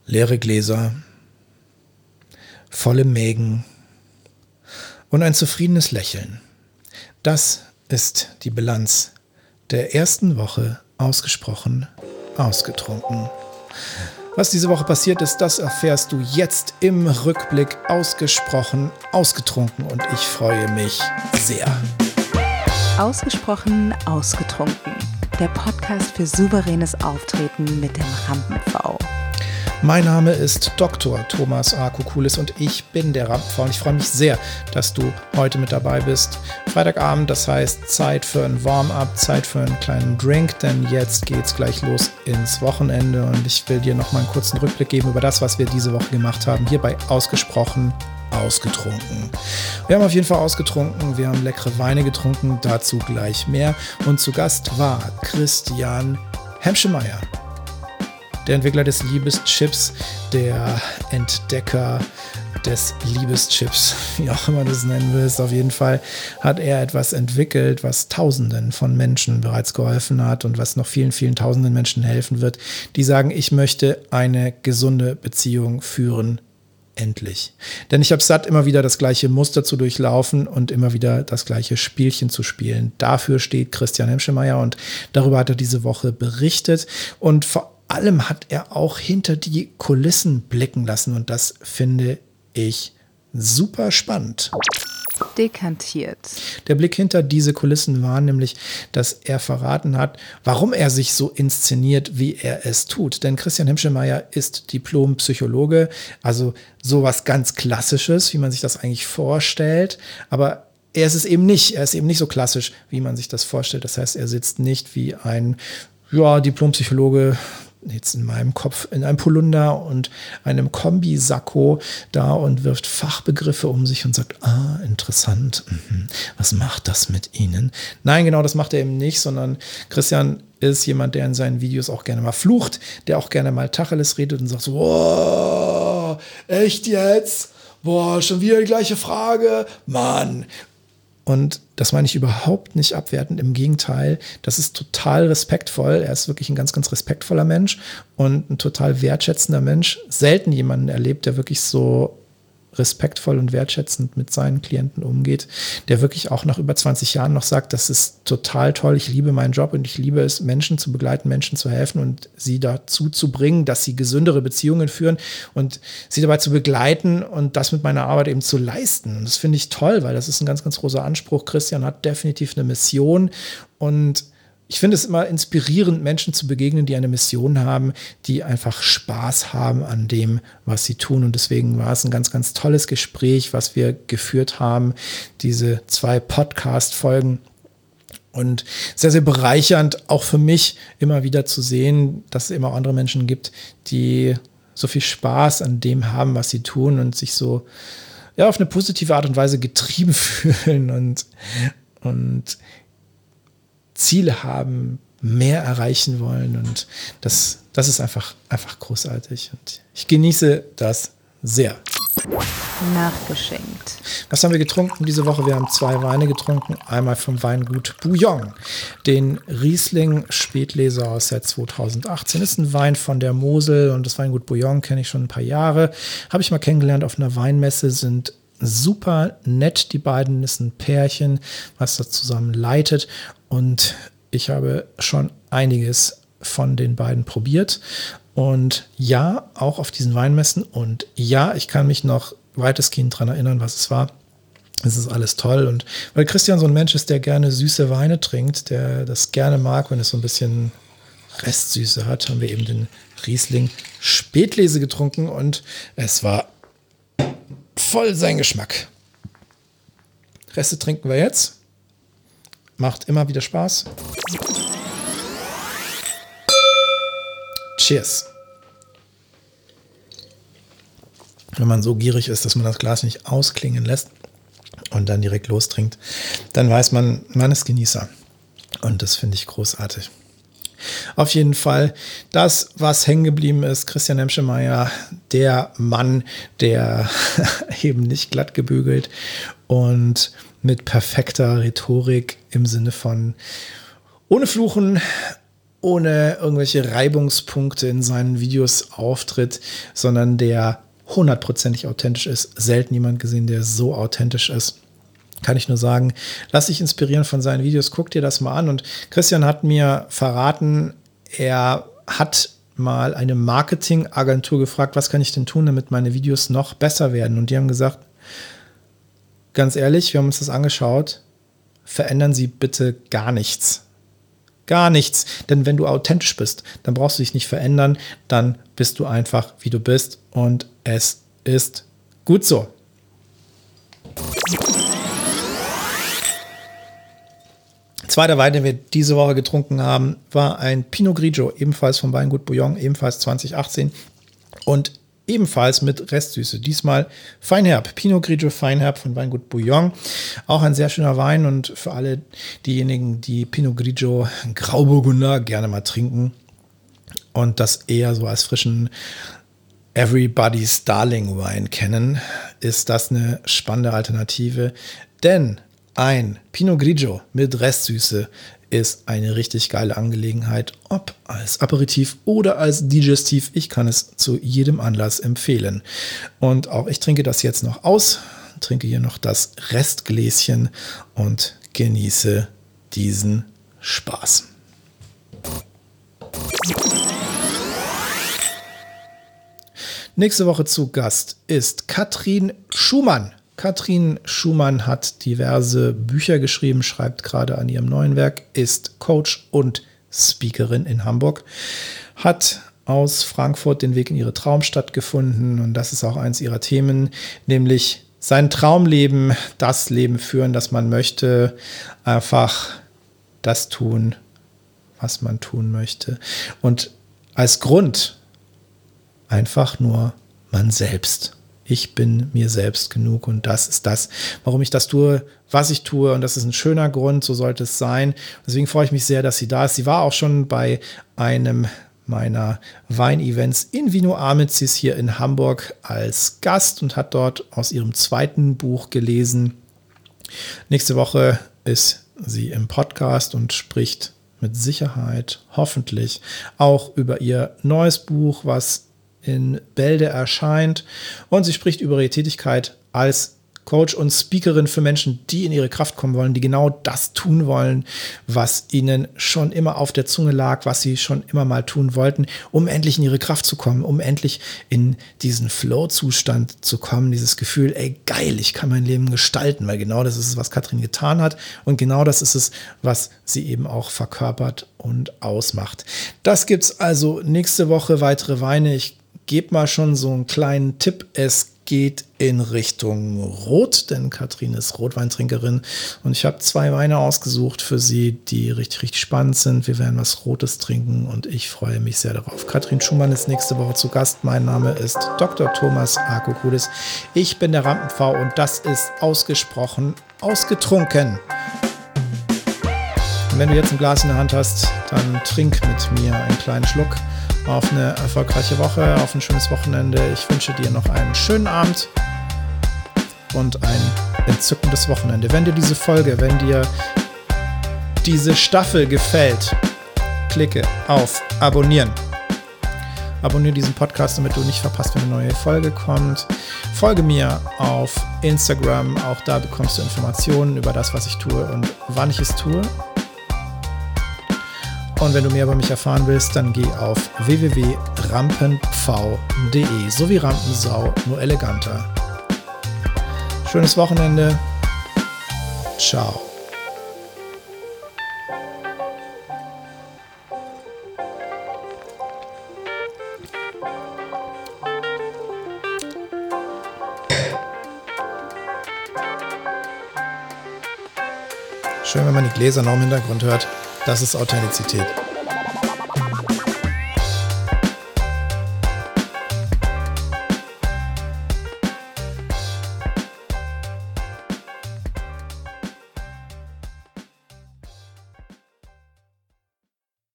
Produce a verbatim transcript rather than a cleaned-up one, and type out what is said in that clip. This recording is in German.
leere Gläser, volle Mägen und ein zufriedenes Lächeln. Das ist die Bilanz der ersten Woche ausgesprochen ausgetrunken. Was diese Woche passiert ist, das erfährst du jetzt im Rückblick ausgesprochen ausgetrunken und ich freue mich sehr. Ausgesprochen ausgetrunken. Der Podcast für souveränes Auftreten mit dem Rampen-V. Mein Name ist Doktor Thomas A. Kukulis und ich bin der Rampen-V und ich freue mich sehr, dass du heute mit dabei bist. Freitagabend, das heißt Zeit für ein Warm-up, Zeit für einen kleinen Drink, denn jetzt geht's gleich los ins Wochenende und ich will dir noch mal einen kurzen Rückblick geben über das, was wir diese Woche gemacht haben, hier bei Ausgesprochen ausgetrunken. Wir haben auf jeden Fall ausgetrunken, wir haben leckere Weine getrunken, dazu gleich mehr. Und zu Gast war Christian Hemschemeyer, der Entwickler des Liebeschips, der Entdecker des Liebeschips, wie auch immer du es nennen willst. Auf jeden Fall hat er etwas entwickelt, was Tausenden von Menschen bereits geholfen hat und was noch vielen, vielen Tausenden Menschen helfen wird, die sagen, ich möchte eine gesunde Beziehung führen. Endlich. Denn ich habe satt, immer wieder das gleiche Muster zu durchlaufen und immer wieder das gleiche Spielchen zu spielen. Dafür steht Christian Hemschemeyer und darüber hat er diese Woche berichtet. Und vor allem hat er auch hinter die Kulissen blicken lassen und das finde ich super spannend. Dekantiert. Der Blick hinter diese Kulissen war nämlich, dass er verraten hat, warum er sich so inszeniert, wie er es tut. Denn Christian Hemschemeyer ist Diplom-Psychologe, also sowas ganz Klassisches, wie man sich das eigentlich vorstellt. Aber er ist es eben nicht. Er ist eben nicht so klassisch, wie man sich das vorstellt. Das heißt, er sitzt nicht wie ein ja, Diplom-Psychologe, jetzt in meinem Kopf, in einem Polunder und einem Kombisacko da und wirft Fachbegriffe um sich und sagt, ah, interessant, mhm. Was macht das mit Ihnen? Nein, genau, das macht er eben nicht, sondern Christian ist jemand, der in seinen Videos auch gerne mal flucht, der auch gerne mal Tacheles redet und sagt so, boah, echt jetzt? Boah, schon wieder die gleiche Frage? Mann. Und das meine ich überhaupt nicht abwertend, im Gegenteil, das ist total respektvoll. Er ist wirklich ein ganz, ganz respektvoller Mensch und ein total wertschätzender Mensch. Selten jemanden erlebt, der wirklich so respektvoll und wertschätzend mit seinen Klienten umgeht, der wirklich auch nach über zwanzig Jahren noch sagt, das ist total toll, ich liebe meinen Job und ich liebe es, Menschen zu begleiten, Menschen zu helfen und sie dazu zu bringen, dass sie gesündere Beziehungen führen und sie dabei zu begleiten und das mit meiner Arbeit eben zu leisten. Und das finde ich toll, weil das ist ein ganz, ganz großer Anspruch. Christian hat definitiv eine Mission und ich finde es immer inspirierend, Menschen zu begegnen, die eine Mission haben, die einfach Spaß haben an dem, was sie tun. Und deswegen war es ein ganz, ganz tolles Gespräch, was wir geführt haben, diese zwei Podcast-Folgen. Und sehr, sehr bereichernd, auch für mich immer wieder zu sehen, dass es immer auch andere Menschen gibt, die so viel Spaß an dem haben, was sie tun und sich so ja, auf eine positive Art und Weise getrieben fühlen und, und Ziele haben, mehr erreichen wollen und das, das ist einfach, einfach großartig und ich genieße das sehr. Nachgeschenkt. Was haben wir getrunken diese Woche? Wir haben zwei Weine getrunken. Einmal vom Weingut Bouillon, den Riesling Spätleser aus der zweitausendachtzehn. Das ist ein Wein von der Mosel und das Weingut Bouillon kenne ich schon ein paar Jahre. Habe ich mal kennengelernt auf einer Weinmesse, sind super nett, die beiden. Das ist ein Pärchen, was das zusammen leitet. Und ich habe schon einiges von den beiden probiert. Und ja, auch auf diesen Weinmessen. Und ja, ich kann mich noch weitestgehend daran erinnern, was es war. Es ist alles toll. Und weil Christian so ein Mensch ist, der gerne süße Weine trinkt, der das gerne mag, wenn es so ein bisschen Restsüße hat, haben wir eben den Riesling Spätlese getrunken. Und es war voll sein Geschmack. Reste trinken wir jetzt. Macht immer wieder Spaß. Cheers. Wenn man so gierig ist, dass man das Glas nicht ausklingen lässt und dann direkt lostrinkt, dann weiß man, man ist Genießer. Und das finde ich großartig. Auf jeden Fall das, was hängen geblieben ist, Christian Hemschemeyer, der Mann, der eben nicht glatt gebügelt und mit perfekter Rhetorik im Sinne von ohne Fluchen, ohne irgendwelche Reibungspunkte in seinen Videos auftritt, sondern der hundertprozentig authentisch ist. Selten jemand gesehen, der so authentisch ist. Kann ich nur sagen, lass dich inspirieren von seinen Videos, guck dir das mal an. Und Christian hat mir verraten, er hat mal eine Marketingagentur gefragt, was kann ich denn tun, damit meine Videos noch besser werden? Und die haben gesagt, ganz ehrlich, wir haben uns das angeschaut, verändern Sie bitte gar nichts. Gar nichts. Denn wenn du authentisch bist, dann brauchst du dich nicht verändern, dann bist du einfach, wie du bist. Und es ist gut so. Zweiter Wein, den wir diese Woche getrunken haben, war ein Pinot Grigio, ebenfalls vom Weingut Bouillon, ebenfalls zwanzig achtzehn und ebenfalls mit Restsüße. Diesmal Feinherb, Pinot Grigio Feinherb von Weingut Bouillon. Auch ein sehr schöner Wein und für alle diejenigen, die Pinot Grigio Grauburgunder gerne mal trinken und das eher so als frischen Everybody's Darling Wein kennen, ist das eine spannende Alternative, denn ein Pinot Grigio mit Restsüße ist eine richtig geile Angelegenheit, ob als Aperitif oder als Digestiv. Ich kann es zu jedem Anlass empfehlen. Und auch ich trinke das jetzt noch aus, trinke hier noch das Restgläschen und genieße diesen Spaß. Nächste Woche zu Gast ist Katrin Schumann. Katrin Schumann hat diverse Bücher geschrieben, schreibt gerade an ihrem neuen Werk, ist Coach und Speakerin in Hamburg, hat aus Frankfurt den Weg in ihre Traumstadt gefunden und das ist auch eins ihrer Themen, nämlich sein Traumleben, das Leben führen, das man möchte, einfach das tun, was man tun möchte und als Grund einfach nur man selbst. Ich bin mir selbst genug und das ist das, warum ich das tue, was ich tue und das ist ein schöner Grund, so sollte es sein. Deswegen freue ich mich sehr, dass sie da ist. Sie war auch schon bei einem meiner Weinevents in Vino Amicis hier in Hamburg als Gast und hat dort aus ihrem zweiten Buch gelesen. Nächste Woche ist sie im Podcast und spricht mit Sicherheit, hoffentlich, auch über ihr neues Buch, was in Bälde erscheint und sie spricht über ihre Tätigkeit als Coach und Speakerin für Menschen, die in ihre Kraft kommen wollen, die genau das tun wollen, was ihnen schon immer auf der Zunge lag, was sie schon immer mal tun wollten, um endlich in ihre Kraft zu kommen, um endlich in diesen Flow-Zustand zu kommen, dieses Gefühl, ey geil, ich kann mein Leben gestalten, weil genau das ist es, was Katrin getan hat und genau das ist es, was sie eben auch verkörpert und ausmacht. Das gibt's also nächste Woche, weitere Weine. Ich gebe mal schon so einen kleinen Tipp. Es geht in Richtung Rot, denn Katrin ist Rotweintrinkerin und ich habe zwei Weine ausgesucht für sie, die richtig, richtig spannend sind. Wir werden was Rotes trinken und ich freue mich sehr darauf. Katrin Schumann ist nächste Woche zu Gast. Mein Name ist Doktor Thomas Arkokoudis. Ich bin der Rampen-V und das ist ausgesprochen ausgetrunken. Und wenn du jetzt ein Glas in der Hand hast, dann trink mit mir einen kleinen Schluck. Auf eine erfolgreiche Woche, auf ein schönes Wochenende. Ich wünsche dir noch einen schönen Abend und ein entzückendes Wochenende. Wenn dir diese Folge, wenn dir diese Staffel gefällt, klicke auf Abonnieren. Abonniere diesen Podcast, damit du nicht verpasst, wenn eine neue Folge kommt. Folge mir auf Instagram, auch da bekommst du Informationen über das, was ich tue und wann ich es tue. Und wenn du mehr über mich erfahren willst, dann geh auf w w w punkt rampenpv punkt de, so wie Rampensau, nur eleganter. Schönes Wochenende. Ciao. Schön, wenn man die Gläser noch im Hintergrund hört. Das ist Authentizität.